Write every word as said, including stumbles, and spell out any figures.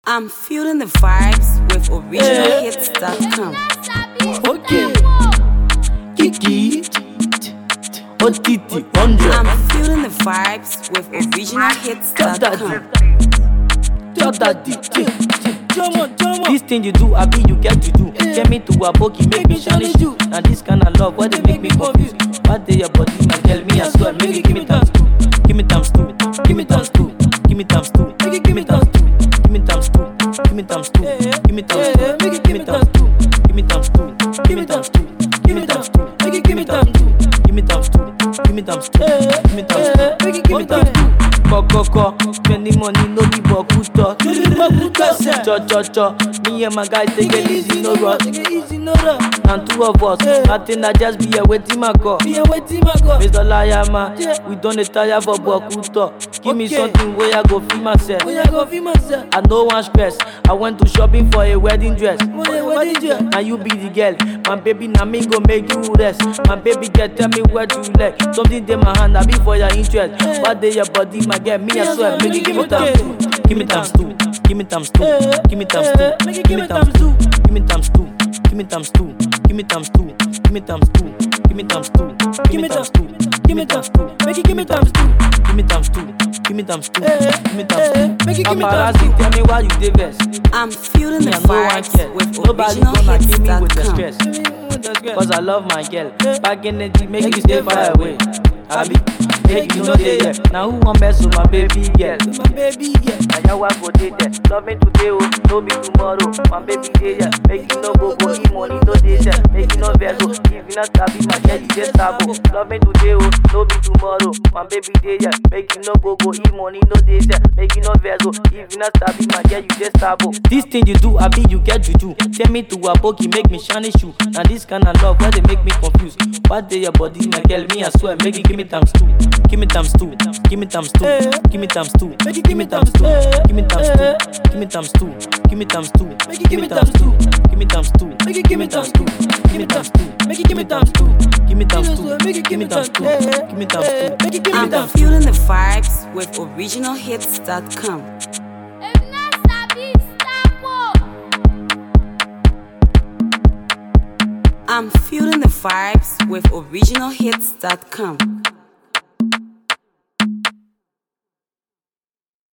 I'm feeling the vibes with original hits dot com. Okay. Kiki. Otiti. Hundred. I'm feeling the vibes with original hits dot com. Tell daddy. This thing you do, I be you get to do. Get me to a bookie, make me shine you. Now this kind of love, why they make me confused? What day your body, my tell me I swear, make you give me times two. Give me times two. Give me times two. Give me times two. Give me times two. Give me times two. Give me times two. Give me times two. Give me times two. Give me times two. Give me times two. Give me times two. Give me times two. Give me times two. Give me times two. Give me times two. Give me times two. Koko, spending money no be bokuto. Cho cho cho, me and my guys take it easy no rush. And two of us, nothing I just be a waiting my call. Mister Liar man, we don't tire for bokuto. Give me something where I go feel myself. I no one stress. I went to shopping for a wedding dress. Now you be the girl, my baby. Now me go make you rest. My baby girl, tell me what you like. Something in my hand, I be for your interest. What day your body, my girl, me I swear. Make you give me times two, give me times two, give me times two, give me times two, give me times two, give me times two, give me times two, give me times two, give me times two, give me times two, give me times two, give me times two, make you give me times two, give me times two, give me times two, give me times two, make you give me times two. Tell me why you dey vex. I'm feeling the vibes with Nobody original gonna hits give me dot with the com. stress. Cause I love my girl. Back energy make you stay far away. I be make you know they yeah. Now who want mess with my baby girl? My baby girl. Now you want go dey there. Love me today, oh, no be tomorrow. My baby dey yeah. Make you no go go eat money no dey there. Make you no vex oh. If you not happy, my girl you just sabo. Love me today, oh, no be tomorrow. My baby dey yeah. Make you no go go eat money no dey there. Make you no vex oh. If you not happy, my girl you just sabo. This thing you do, I be you get you do. Tell me to a bookie, make me shine shoe. Now this kind of love, why they make me confused? What day your body, my girl, me I swear, make you give me times two. Give me times two, give me times two, give me times two, give me times two, give me times two, give me times two, give me times two, give me times two, give me times two, give me times two, give me times two, give me times two, give me times two, give me times two, give me times two. I'm feeling the vibes with original hits dot com. I'm feeling the vibes with original hits dot com.